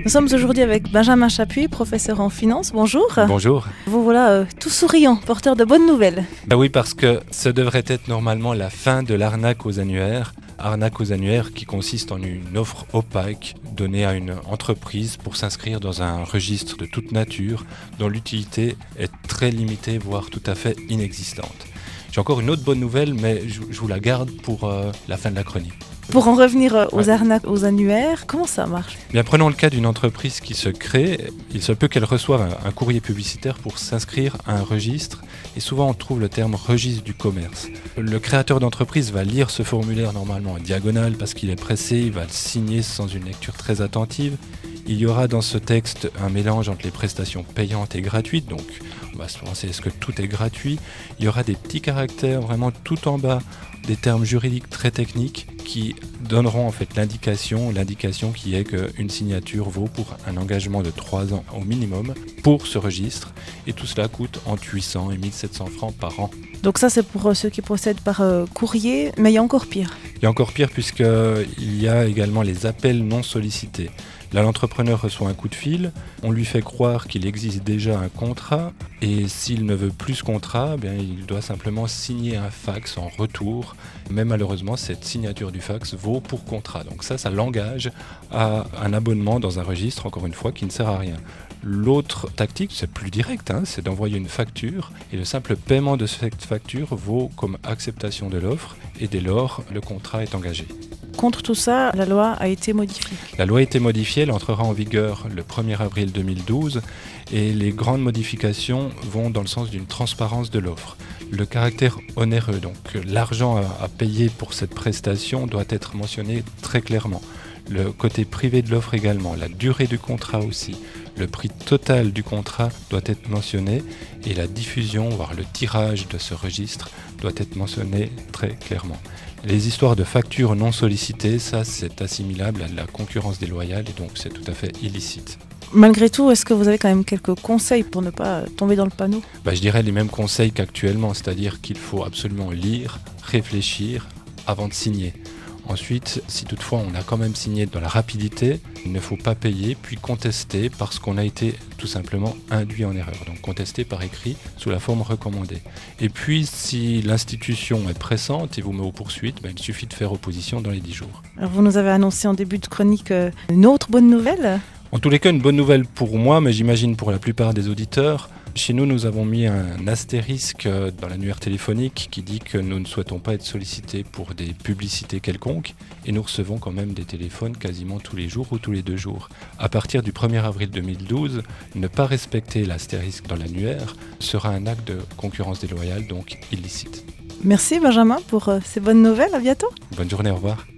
Nous sommes aujourd'hui avec Benjamin Chapuis, professeur en finance. Bonjour. Bonjour. Vous voilà tout souriant, porteur de bonnes nouvelles. Oui, parce que ce devrait être normalement la fin de l'arnaque aux annuaires. Arnaque aux annuaires qui consiste en une offre opaque donnée à une entreprise pour s'inscrire dans un registre de toute nature dont l'utilité est très limitée, voire tout à fait inexistante. J'ai encore une autre bonne nouvelle, mais je vous la garde pour la fin de la chronique. Pour en revenir aux arnaques aux annuaires, comment ça marche ? Bien, prenons le cas d'une entreprise qui se crée. Il se peut qu'elle reçoive un courrier publicitaire pour s'inscrire à un registre. Et souvent, on trouve le terme registre du commerce. Le créateur d'entreprise va lire ce formulaire normalement en diagonale parce qu'il est pressé. Il va le signer sans une lecture très attentive. Il y aura dans ce texte un mélange entre les prestations payantes et gratuites. Donc, on va se demander est-ce que tout est gratuit. Il y aura des petits caractères vraiment tout en bas, des termes juridiques très techniques qui donneront en fait l'indication qui est qu'une signature vaut pour un engagement de 3 ans au minimum pour ce registre. Et tout cela coûte entre 800 et 1700 francs par an. Donc ça, c'est pour ceux qui procèdent par courrier, mais il y a encore pire. Il y a encore pire puisqu'il y a également les appels non sollicités. Là, l'entrepreneur reçoit un coup de fil, on lui fait croire qu'il existe déjà un contrat et s'il ne veut plus ce contrat, il doit simplement signer un fax en retour. Mais malheureusement, cette signature du fax vaut pour contrat. Donc ça l'engage à un abonnement dans un registre, encore une fois, qui ne sert à rien. L'autre tactique, c'est plus direct, c'est d'envoyer une facture et le simple paiement de cette facture vaut comme acceptation de l'offre et dès lors, le contrat est engagé. Contre tout ça, la loi a été modifiée. La loi a été modifiée, elle entrera en vigueur le 1er avril 2012 et les grandes modifications vont dans le sens d'une transparence de l'offre. Le caractère onéreux, donc l'argent à payer pour cette prestation doit être mentionné très clairement. Le côté privé de l'offre également, la durée du contrat aussi, le prix total du contrat doit être mentionné et la diffusion, voire le tirage de ce registre doit être mentionné très clairement. Les histoires de factures non sollicitées, ça c'est assimilable à de la concurrence déloyale et donc c'est tout à fait illicite. Malgré tout, est-ce que vous avez quand même quelques conseils pour ne pas tomber dans le panneau ? Je dirais les mêmes conseils qu'actuellement, c'est-à-dire qu'il faut absolument lire, réfléchir avant de signer. Ensuite, si toutefois on a quand même signé dans la rapidité, il ne faut pas payer puis contester parce qu'on a été tout simplement induit en erreur. Donc contester par écrit sous la forme recommandée. Et puis si l'institution est pressante et vous met aux poursuites, il suffit de faire opposition dans les 10 jours. Alors vous nous avez annoncé en début de chronique une autre bonne nouvelle ? En tous les cas, une bonne nouvelle pour moi, mais j'imagine pour la plupart des auditeurs. Chez nous avons mis un astérisque dans l'annuaire téléphonique qui dit que nous ne souhaitons pas être sollicités pour des publicités quelconques et nous recevons quand même des téléphones quasiment tous les jours ou tous les 2 jours. À partir du 1er avril 2012, ne pas respecter l'astérisque dans l'annuaire sera un acte de concurrence déloyale, donc illicite. Merci Benjamin pour ces bonnes nouvelles, à bientôt. Bonne journée, au revoir.